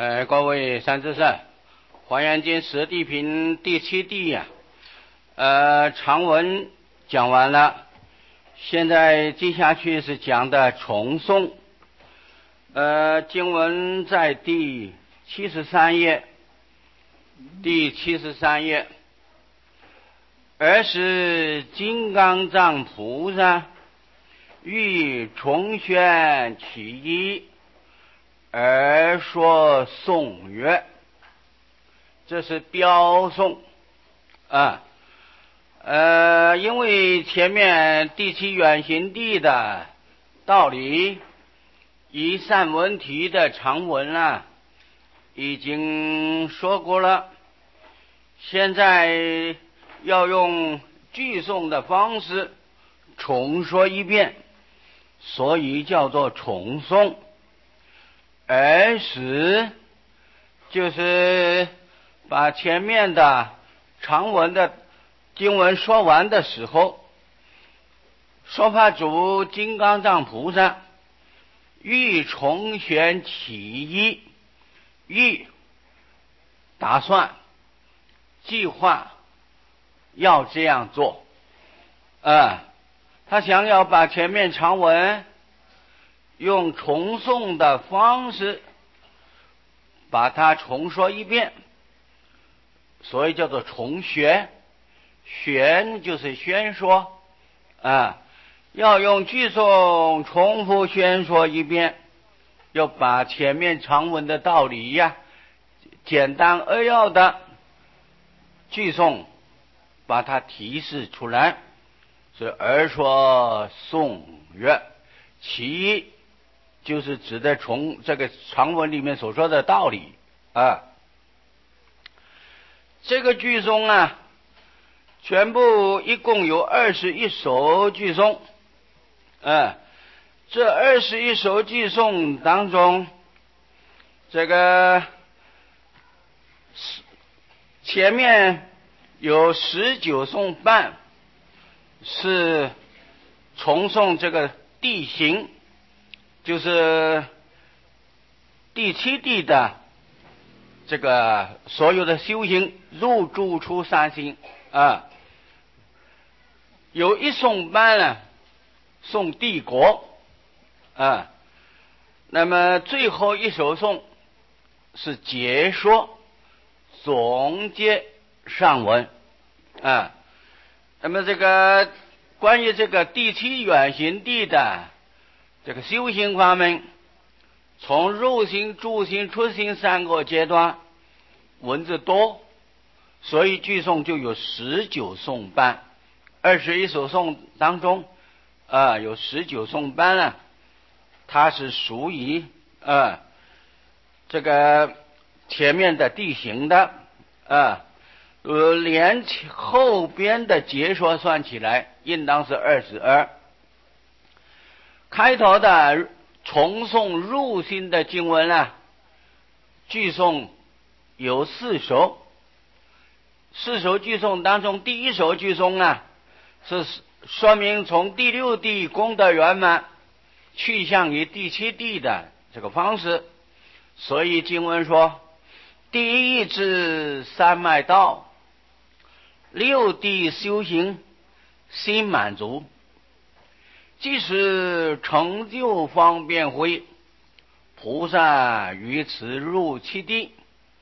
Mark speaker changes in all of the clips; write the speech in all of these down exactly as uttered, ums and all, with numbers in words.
Speaker 1: 呃，各位善知识，华严经十地品第七地呀、啊，呃，长文讲完了，现在接下去是讲的重诵。呃，经文在第七十三页，第七十三页，尔时金刚藏菩萨欲重宣其意，而说颂曰，这是标颂啊。呃，因为前面第七远行地的道理，以散文题的长文啊，已经说过了，现在要用句诵的方式重说一遍，所以叫做重诵。而时就是把前面的长文的经文说完的时候，说法主金刚藏菩萨欲重宣其意，欲打算计划要这样做啊、呃，他想要把前面长文用重诵的方式把它重说一遍，所以叫做重宣。宣就是宣说啊，要用句诵重复宣说一遍，要把前面长文的道理呀、啊，简单扼要的句诵把它提示出来。所以而说颂曰，其一就是指的从这个长文里面所说的道理啊。这个句诵啊，全部一共有二十一首句诵，啊，这二十一首句诵当中，这个前面有十九颂半是重诵这个地行，就是第七地的这个所有的修行入住出三心啊。有一颂半呢颂帝国啊，那么最后一首颂是解说总结上文啊。那么这个关于这个第七远行地的这个修行方面，从入行、住行、出行三个阶段，文字多，所以句诵就有十九颂半。二十一首颂当中啊、呃，有十九颂半了，它是属于啊这个前面的地形的啊，呃，连后边的解说算起来，应当是二十二。开头的重诵入心的经文啊，句诵有四首，四首句诵当中，第一首句诵啊，是说明从第六地功德圆满去向于第七地的这个方式。所以经文说，第一至三脉道，六地修行心满足，即使成就方便慧，菩萨于此入七地。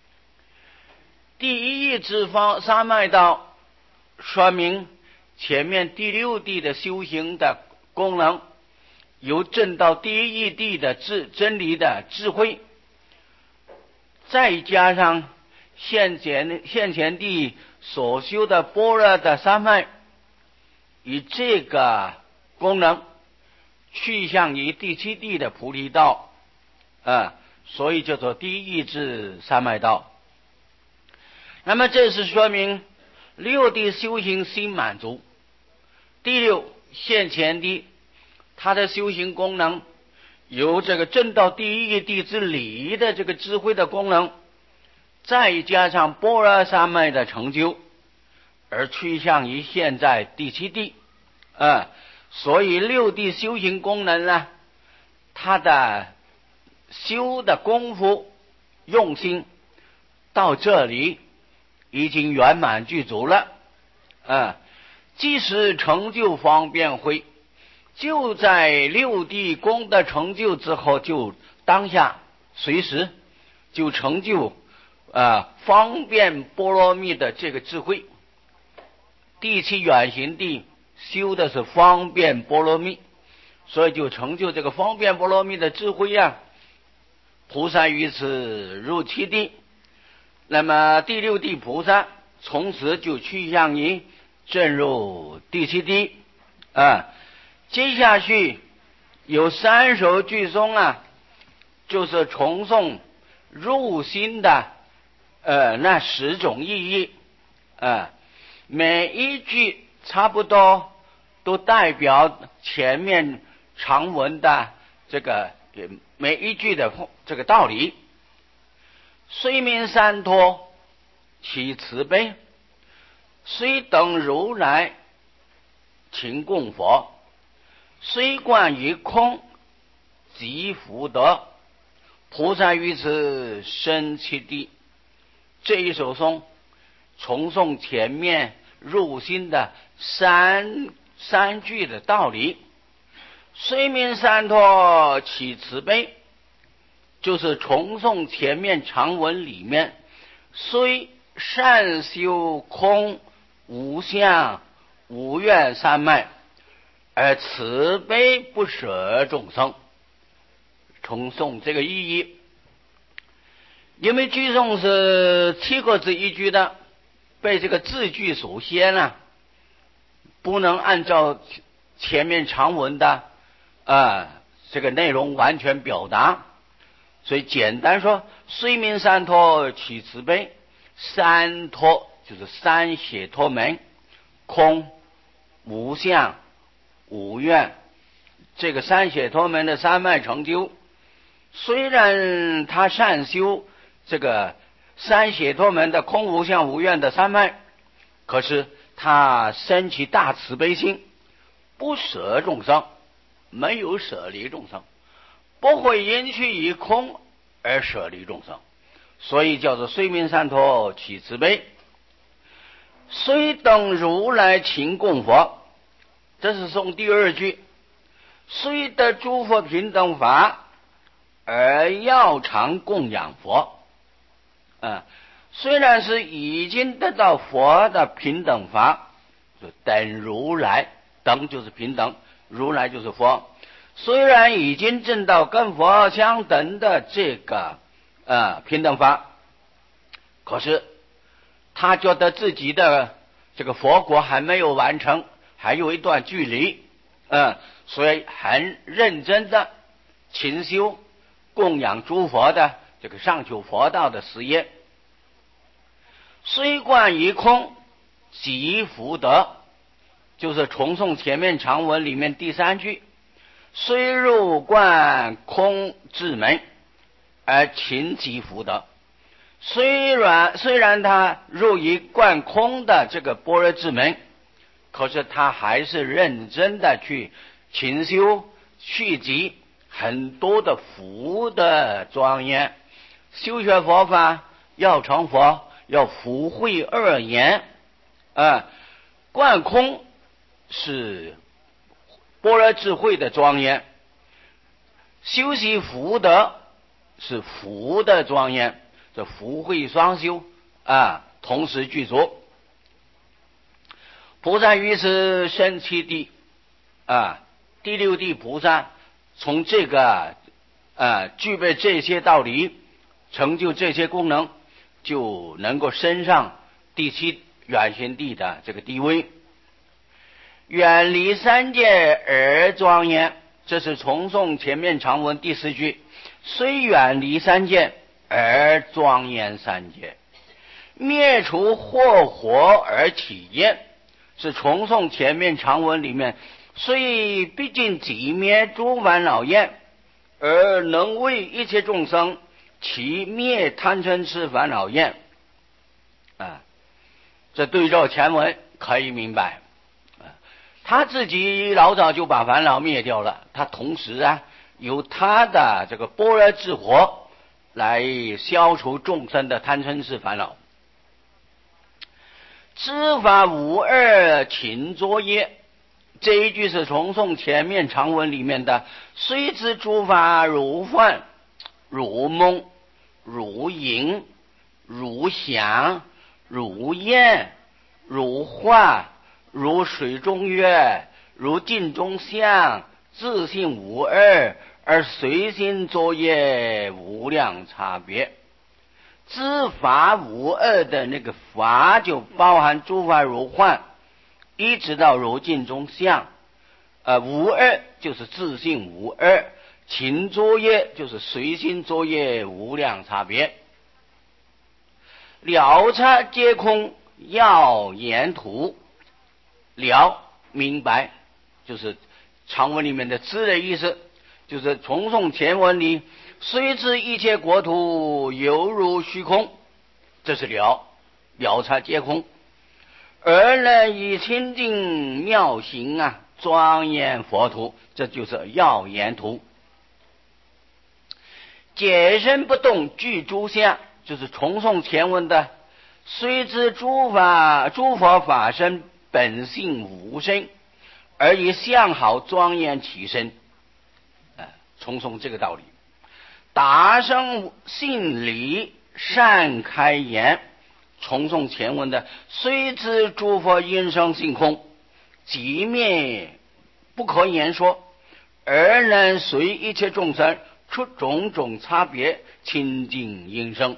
Speaker 1: 第一至方三脉道说明前面第六地的修行的功能，由证到第一地的智真理的智慧，再加上现前现前地所修的般若的三脉，以这个功能去向于第七地的菩提道啊，所以叫做第一至三脉道。那么这是说明六地修行心满足。第六现前地，它的修行功能由这个证到第一地之理的这个智慧的功能，再加上般若三昧的成就，而趋向于现在第七地啊。所以六地修行功能呢，它的修的功夫用心到这里已经圆满具足了。啊，即使成就方便会，就在六地功德成就之后，就当下随时就成就啊方便波罗蜜的这个智慧。第七远行地修的是方便波罗蜜，所以就成就这个方便波罗蜜的智慧呀。菩萨于此入七地，那么第六地菩萨从此就趋向于正入第七地啊。接下去有三首句颂啊，就是重诵入心的呃那十种意义啊，每一句差不多都代表前面长文的这个每一句的这个道理。虽名三托起慈悲，虽等如来勤供佛，虽观于空即福德，菩萨于此生七地。这一首颂重诵前面入心的三三句的道理。虽名三托起慈悲，就是重诵前面长文里面虽善修空无相无愿三昧，而慈悲不舍众生，重诵这个意义。因为句颂是七个字一句的，被这个字句所限了，不能按照前面长文的啊这个内容完全表达，所以简单说，虽名三托起慈悲。三托就是三解脱门，空无相无愿，这个三解脱门的三昧成就，虽然他善修这个三解脱门的空无相无愿的三昧，可是他生起大慈悲心，不舍众生，没有舍离众生，不会因去以空而舍离众生，所以叫做虽名三托起慈悲。虽等如来勤供佛，这是诵第二句。虽得诸佛平等法，而要常供养佛。啊，虽然是已经得到佛的平等法，就等如来，等就是平等，如来就是佛。虽然已经证到跟佛相等的这个呃平等法，可是他觉得自己的这个佛果还没有完成，还有一段距离，嗯，所以很认真的勤修供养诸佛的这个上求佛道的事业。虽观于空即福德，就是重诵前面长文里面第三句，虽入观空智门而勤即福德。虽然虽然他入于观空的这个般若智门，可是他还是认真的去勤修续集很多的福的庄严。修学佛法要成佛，要福慧二言啊。观空是般若智慧的庄严，修习福德是福的庄严，这福慧双修啊，同时具足。菩萨于是生七地啊，第六地菩萨从这个啊具备这些道理，成就这些功能，就能够升上第七远行地的这个地位。远离三界而庄严，这是重诵前面长文第四句，虽远离三界而庄严三界。灭除祸火而起焰，是重诵前面长文里面虽毕竟即灭诸烦恼焰，而能为一切众生其灭贪嗔痴烦恼焰啊。这对照前文可以明白，他自己老早就把烦恼灭掉了，他同时啊有他的这个般若智火来消除众生的贪嗔痴烦恼。知法无二，勤作业。这一句是重诵前面长文里面的虽知诸法如幻如梦如影如想如焰如化如水中月如镜中像，自性无二，而随心作业无量差别。知法无二的那个法就包含诸法如幻一直到如镜中像，呃，无二就是自性无二，勤作业就是随心作业无量差别。了察皆空，要言图。了明白就是长文里面的知的意思，就是重诵前文里虽知一切国土犹如虚空，这是了，了察皆空。而能以清净妙行啊庄严佛土，这就是要言图。解身不动具诸相，就是重诵前文的虽知诸法诸佛法身本性无身，而以相好庄严其身，呃，重诵这个道理。达生信理善开言，重诵前文的虽知诸佛因生性空，即灭不可言说，而能随一切众生出种种差别清净因生。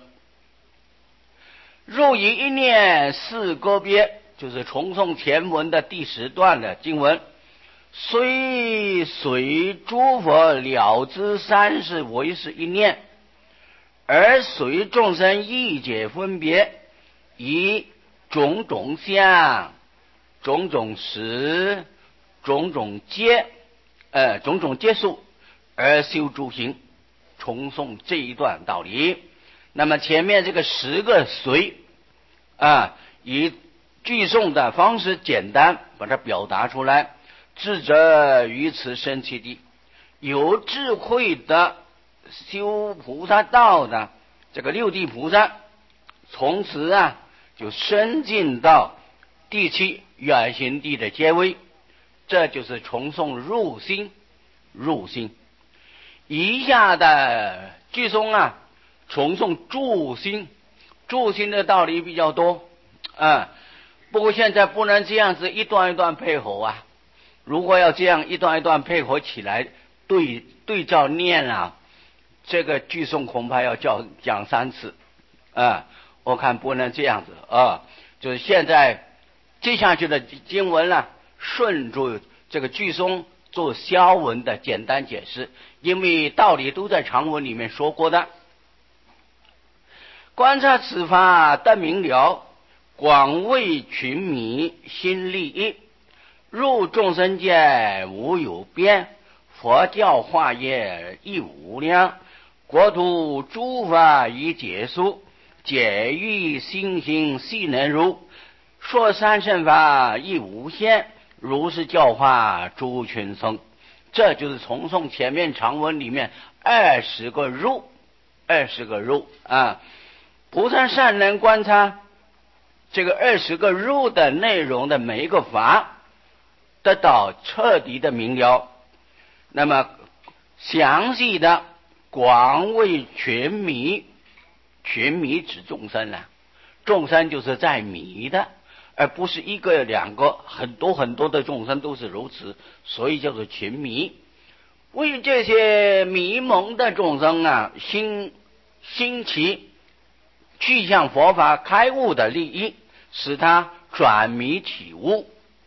Speaker 1: 入以一念四个别，就是重诵前文的第十段的经文，虽随诸佛了知三世为是一念，而随众生意解分别，以种种相种种识种种结呃种种结束而修诸行，重诵这一段道理。那么前面这个十个随啊，以句诵的方式简单把它表达出来。智者于此生其地，有智慧的修菩萨道的这个六地菩萨，从此啊就升进到第七远行地的阶位，这就是重诵入心入心。以下的句诵啊重诵助心，助心的道理比较多啊，不过现在不能这样子一段一段配合啊，如果要这样一段一段配合起来对对照念啊，这个句诵恐怕要叫讲三次啊，我看不能这样子啊，就是现在接下去的经文呢、啊，顺着这个句诵做消文的简单解释，因为道理都在长文里面说过的。观察此法得明了，广为群迷心利益，入众生界无有边，佛教化业亦无量，国土诸法已结束，解欲心行悉能入，说三圣法亦无限，如是教化诸群生。这就是重诵前面长文里面二十个入二十个入啊，菩萨善能观察这个二十个入的内容的每一个法，得到彻底的明了。那么详细的广为全迷，全迷指众生呢、啊，众生就是在迷的，而不是一个两个，很多很多的众生都是如此，所以叫做群迷。为这些迷蒙的众生啊，兴兴起去向佛法开悟的利益，使他转迷起悟。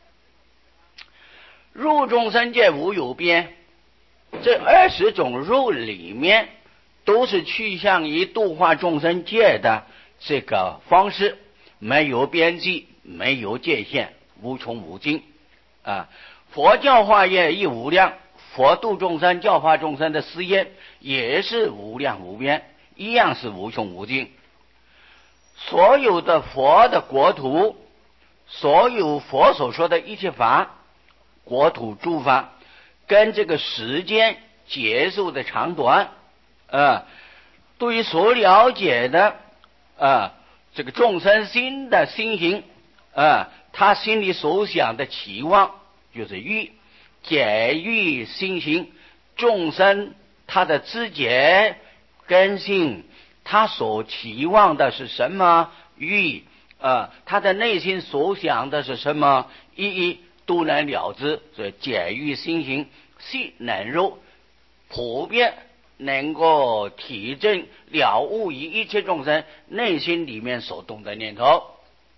Speaker 1: 入众生界无有边，这二十种入里面都是去向于度化众生界的这个方式，没有边际，没有界限，无穷无尽啊！佛教化业亦无量，佛度众生教化众生的事业也是无量无边，一样是无穷无尽。所有的佛的国土，所有佛所说的一切法，国土诸法，跟这个时间结束的长短，呃， 对于所了解的啊这个众生心的心行啊，他心里所想的期望就是欲，解欲心行，众生他的知觉根性，他所期望的是什么欲啊，他的内心所想的是什么一一都能了知，所以解欲心行悉能入，普遍能够体证了悟于一切众生内心里面所动的念头。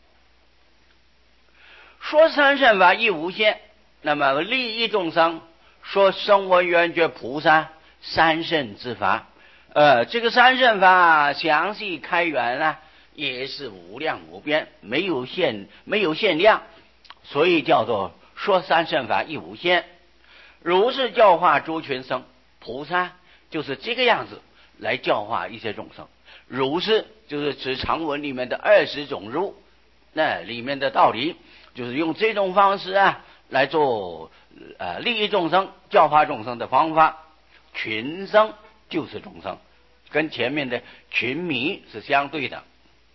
Speaker 1: 说三圣法亦无限，那么利益众生，说声闻缘觉菩萨三圣之法，呃，这个三圣法详细开源呢，也是无量无边，没有限，没有限量，所以叫做说三圣法亦无限。如是教化诸群生，菩萨就是这个样子来教化一些众生。如是就是指常文里面的二十种如，那里面的道理就是用这种方式啊来做呃利益众生、教化众生的方法。群生就是众生，跟前面的群迷是相对的。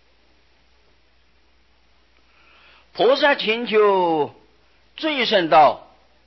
Speaker 1: 菩萨勤求最胜道，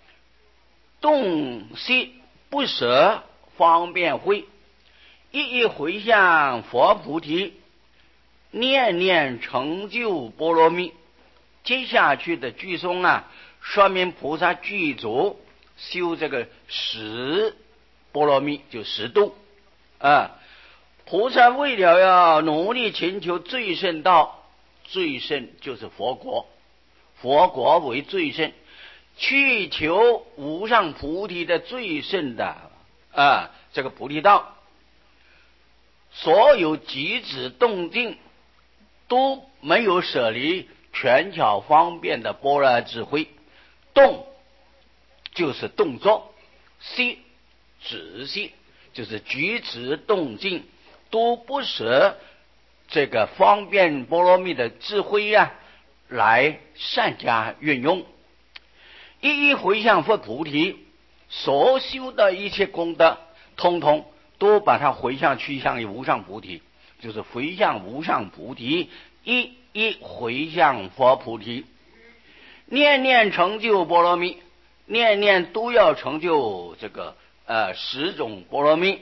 Speaker 1: 洞悉不舍方便慧，一一回向佛菩提，念念成就波罗蜜。接下去的句颂啊，说明菩萨具足修这个十波罗蜜，就十度啊。菩萨为了要努力寻求最胜道，最胜就是佛国，佛国为最胜，去求无上菩提的最胜的啊这个菩提道，所有举止动静都没有舍离权巧方便的般若智慧。动就是动作，悉仔细就是举止动静都不舍这个方便波罗蜜的智慧呀、啊，来善加运用，一一回向佛菩提，所修的一切功德通通都把它回向去向于无上菩提，就是回向无上菩提，一一回向佛菩提，念念成就波罗蜜，念念都要成就这个呃十种波罗蜜。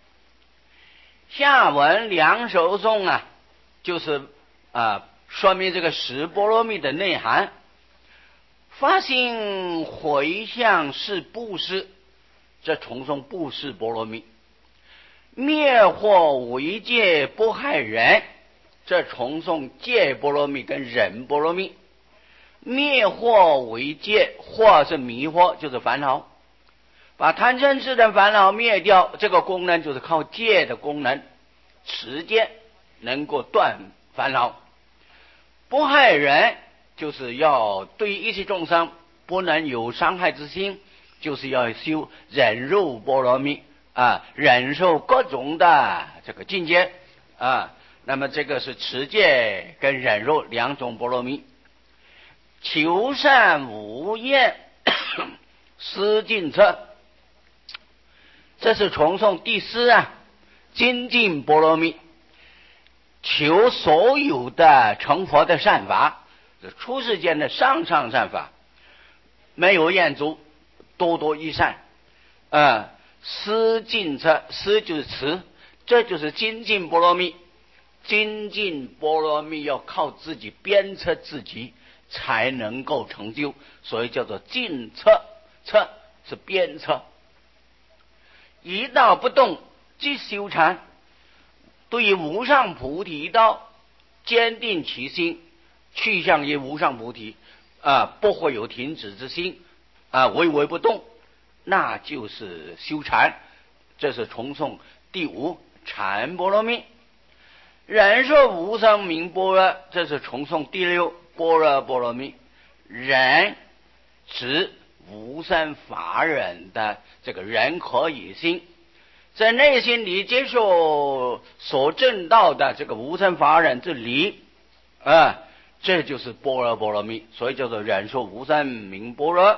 Speaker 1: 下文两首颂啊，就是啊、呃、说明这个十波罗蜜的内涵。发心回向是布施，这重诵布施波罗蜜；灭惑为戒不害人，这重诵戒波罗蜜跟忍波罗蜜。灭惑为戒，惑是迷惑，就是烦恼，把贪嗔痴的烦恼灭掉，这个功能就是靠戒的功能，持戒能够断烦恼。不害人就是要对一切众生不能有伤害之心，就是要修忍辱波罗蜜啊，忍受各种的这个境界啊。那么这个是持戒跟忍辱两种波罗蜜。求善无厌思尽策，这是重诵第四啊精进波罗蜜，求所有的成佛的善法，出世间的上上善法，没有厌足，多多益善啊。思尽策，思就是持，这就是精进波罗蜜。精进波罗蜜要靠自己鞭策自己才能够成就，所以叫做尽策，策是鞭策。一道不动即修禅，对于无上菩提道坚定其心，去向于无上菩提啊，不会有停止之心啊，唯唯不动，那就是修禅。这是重诵第五禅波罗蜜。忍受无生名般若，这是重诵第六般若波罗蜜。忍指无生法忍的这个人可以心，在内心里接受所证到的这个无生法忍之理啊，这就是般若波罗蜜，所以叫做忍受无生名般若。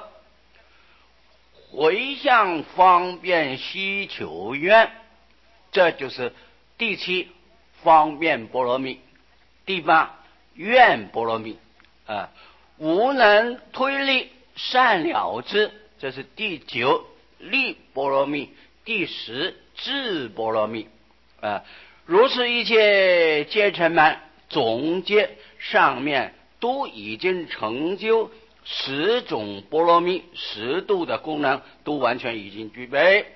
Speaker 1: 回向方便希求愿，这就是第七方便波罗蜜，第八愿波罗蜜，啊，无能推力善了之，这是第九力波罗蜜，第十智波罗蜜，啊，如是一切皆成满，总结上面都已经成就十种波罗蜜，十度的功能都完全已经具备。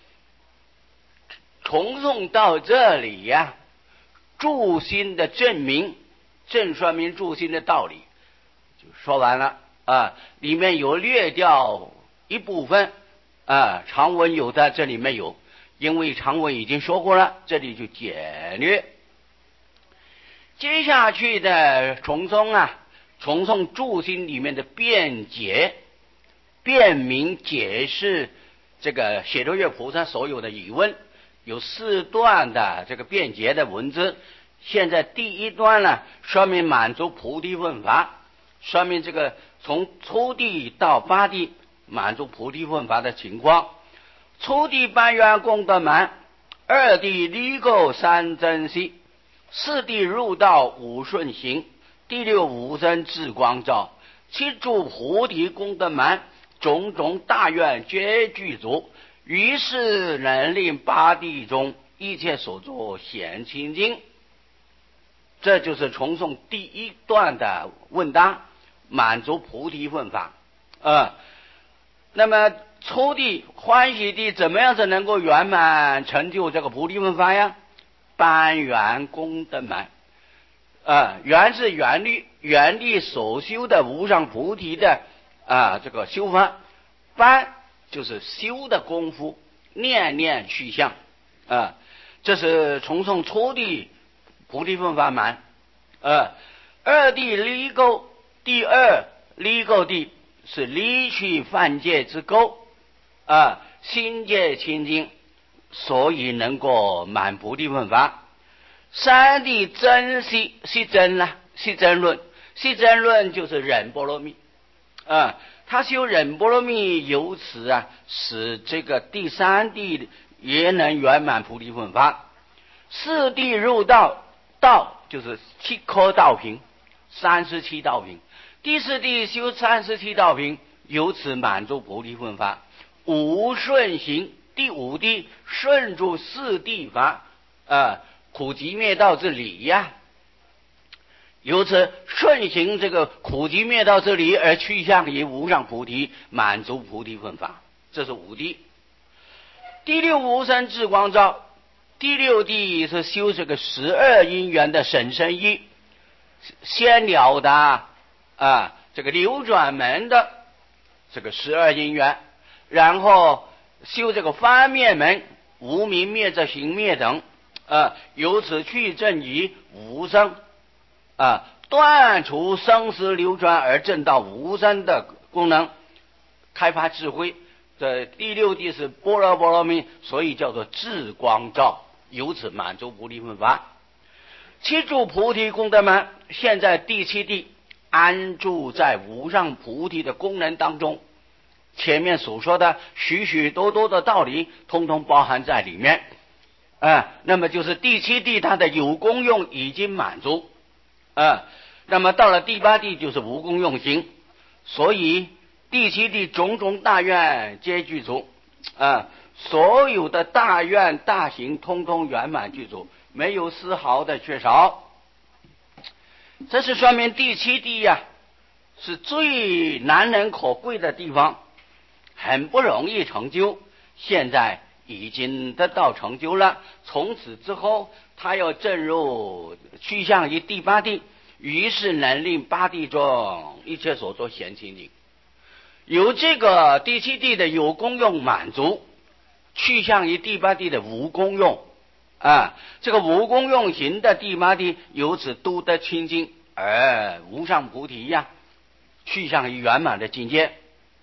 Speaker 1: 重诵到这里呀、啊，助心的证明，正说明助心的道理就说完了啊。里面有略掉一部分啊，长文有的这里没有，因为长文已经说过了，这里就简略。接下去的重诵啊，重诵助心里面的辩解，辩明解释这个解脱月菩萨所有的疑问。有四段的这个辩解的文字，现在第一段呢，说明满足菩提问法，说明这个从初地到八地满足菩提问法的情况。初地半圆功德满，二地离垢三真息，四地入道五顺行，第六无生智光照，七住菩提功德满，种种大愿皆具足，于是能令八地中一切所作显清净。这就是重诵第一段的问答，满足菩提问法。呃，那么初地欢喜地怎么样才能够圆满成就这个菩提问法呀？般圆功德满。呃，圆是圆律，圆律所修的无上菩提的啊、呃、这个修法，般就是修的功夫，念念去向啊，这是重诵初地菩提分法满。呃，二地离垢，第二离垢地是离去犯戒之垢啊，心界清净，所以能够满菩提分法。三地真息，息真啦，息真论，息真论就是忍波罗蜜啊。他修忍波罗蜜，由此啊，使这个第三地也能圆满菩提分法。四地入道，道就是七颗道品，三十七道品。第四地修三十七道品，由此满足菩提分法。五顺行，第五地顺住四地法，啊，苦集灭道之理呀、啊。由此顺行这个苦集灭道之理，而趋向于无上菩提，满足菩提分法，这是五地。第六无生智光照，第六地是修这个十二因缘的审身意，先了达啊这个流转门的这个十二因缘，然后修这个翻灭门，无明灭则行灭等啊，由此去证于无生啊，断除生死流转而证到无生的功能，开发智慧。这第六地是般若波罗蜜，所以叫做智光照，由此满足菩提分法。七住菩提功德满，现在第七地安住在无上菩提的功能当中。前面所说的许许多多的道理，通通包含在里面啊。那么就是第七地它的有功用已经满足。啊，那么到了第八地就是无功用行，所以第七地种种大愿皆具足啊，所有的大愿大行通通圆满具足，没有丝毫的缺少。这是说明第七地呀、啊、是最难能可贵的地方，很不容易成就，现在已经得到成就了。从此之后他要证入趋向于第八地，于是能令八地中一切所作显清净。有这个第七地的有功用满足，趋向于第八地的无功用啊，这个无功用行的第八地由此都得清净，而无上菩提呀、啊，趋向于圆满的境界。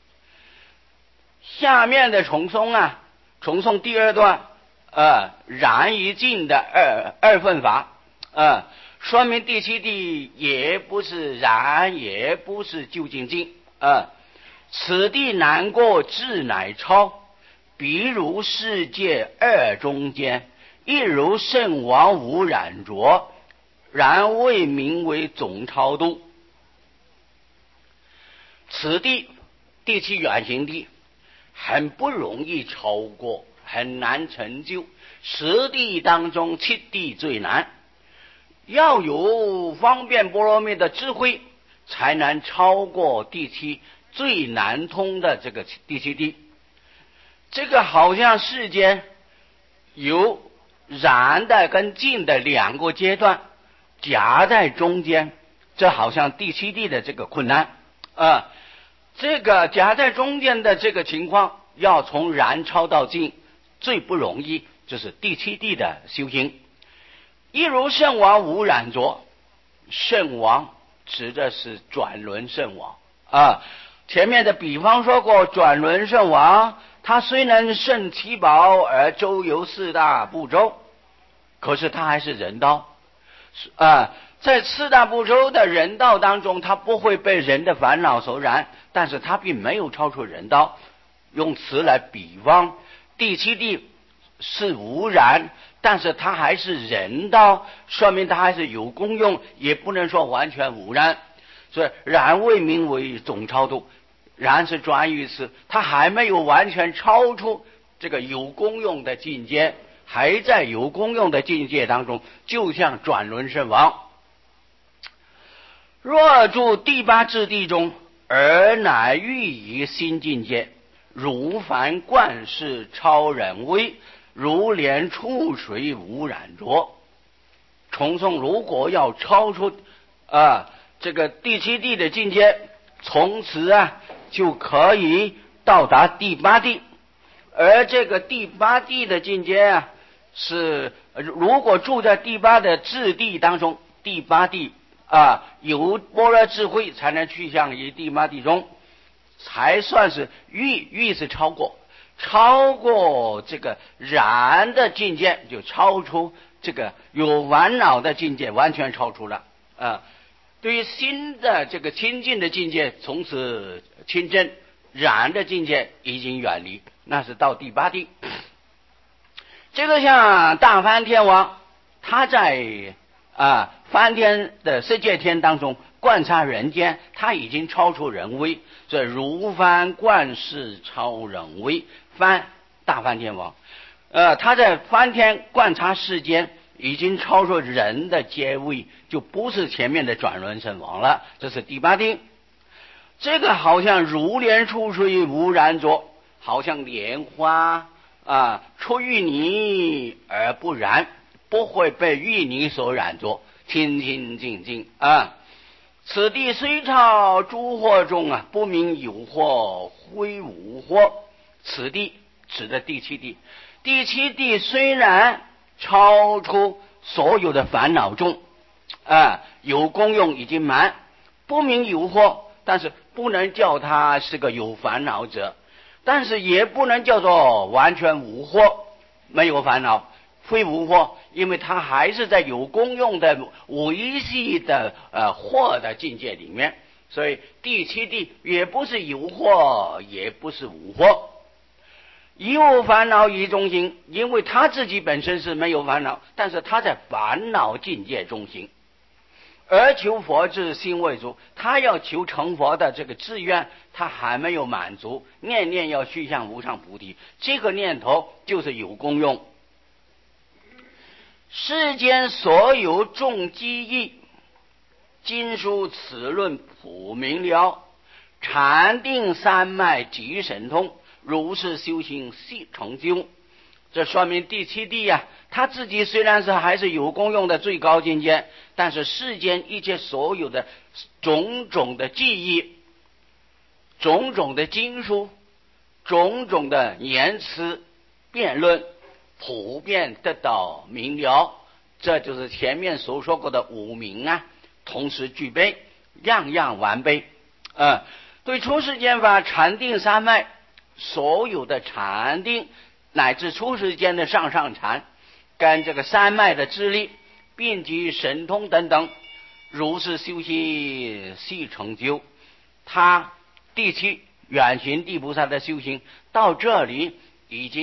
Speaker 1: 下面的重诵啊，重诵第二段呃，然于净的二二分法，呃，说明第七地也不是然，也不是究竟净，呃，此地难过智乃超，比如世界二中间， 亦如圣王无染浊，然未名为总超度。此地第七远行地很不容易超过，很难成就。十地当中七地最难，要有方便波罗蜜的智慧，才能超过第七最难通的这个第七地。这个好像世间有燃的跟净的两个阶段夹在中间，这好像第七地的这个困难啊。这个夹在中间的这个情况，要从燃超到净最不容易，就是第七地的修行。一如圣王无染浊，圣王指的是转轮圣王啊。前面的比方说过，转轮圣王他虽能胜七宝而周游四大部洲，可是他还是人道啊。在四大部洲的人道当中，他不会被人的烦恼所染，但是他并没有超出人道。用词来比方，第七地是无染，但是它还是人道，说明它还是有功用，也不能说完全无染。所以然未名为总超度，然是专语词，它还没有完全超出这个有功用的境界，还在有功用的境界当中，就像转轮圣王。若住第八智地中，而乃欲以新境界，如凡观世超人威，如莲出水无染浊。重诵，如果要超出啊这个第七地的境界，从此啊就可以到达第八地。而这个第八地的境界啊，是如果住在第八的智地当中，第八地啊有般若智慧，才能去向于第八地中，才算是欲欲是超过超过这个然的境界，就超出这个有烦恼的境界，完全超出了啊。对于新的这个清净的境界，从此清真，然的境界已经远离，那是到第八地。这个像大梵天王，他在啊梵天的世界天当中观察人间，他已经超出人威，所以如梵观世超人威。梵大梵天王，呃，他在梵天观察世间，已经超出人的阶位，就不是前面的转轮圣王了，这是第八地。这个好像如莲出水无染浊，好像莲花啊出淤泥而不染，不会被淤泥所染浊，清清净净啊。此地虽超诸惑中啊，不明有惑非无惑。此地指的第七地，第七地虽然超出所有的烦恼众啊，有功用已经满，不明有惑，但是不能叫他是个有烦恼者，但是也不能叫做完全无惑，没有烦恼，非无惑，因为他还是在有功用的维系的呃惑的境界里面，所以第七地也不是有惑，也不是无惑。有烦恼以中行，因为他自己本身是没有烦恼，但是他在烦恼境界中行，而求佛智心未足，他要求成佛的这个志愿他还没有满足，念念要去向无上菩提，这个念头就是有功用。世间所有众机义，经书此论普明了，禅定三脉即神通，如是修行悉成就。这说明第七地呀、啊，他自己虽然是还是有功用的最高境界，但是世间一切所有的种种的记忆、种种的经书、种种的言辞辩论，普遍得到明了。这就是前面所说过的五明啊，同时具备，样样完备啊。对出世间法禅定三脉，所有的禅定乃至出世间的上上禅，跟这个三脉的智力并及神通等等，如是修习悉成就。他第七远行地菩萨的修行到这里已经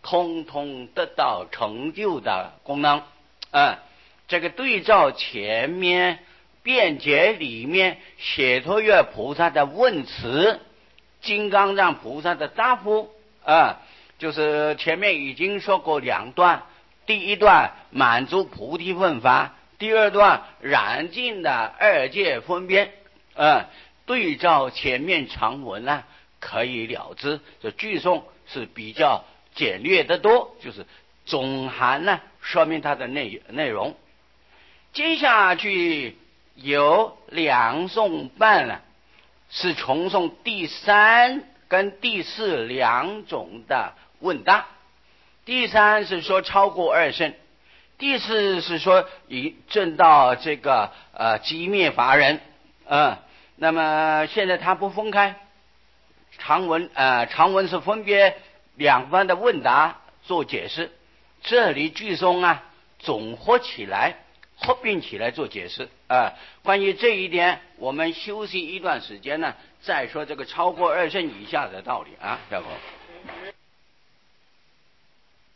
Speaker 1: 通通得到成就的功能。啊，这个对照前面辩解里面解脱月菩萨的问辞，金刚藏菩萨的答复啊，就是前面已经说过两段，第一段满足菩提分法，第二段染尽的二界分别。啊，对照前面长文啊，可以了知，这句颂是比较简略的多，就是总含呢说明它的内内容。接下去有两颂半了，是重诵第三跟第四两种的问答。第三是说超过二圣，第四是说已证到这个呃寂灭法人。嗯，那么现在他不分开，长文呃长文是分别两番的问答做解释，这里句颂啊总合起来合并起来做解释啊、呃。关于这一点，我们休息一段时间呢，再说这个超过二圣以下的道理啊，小朋友。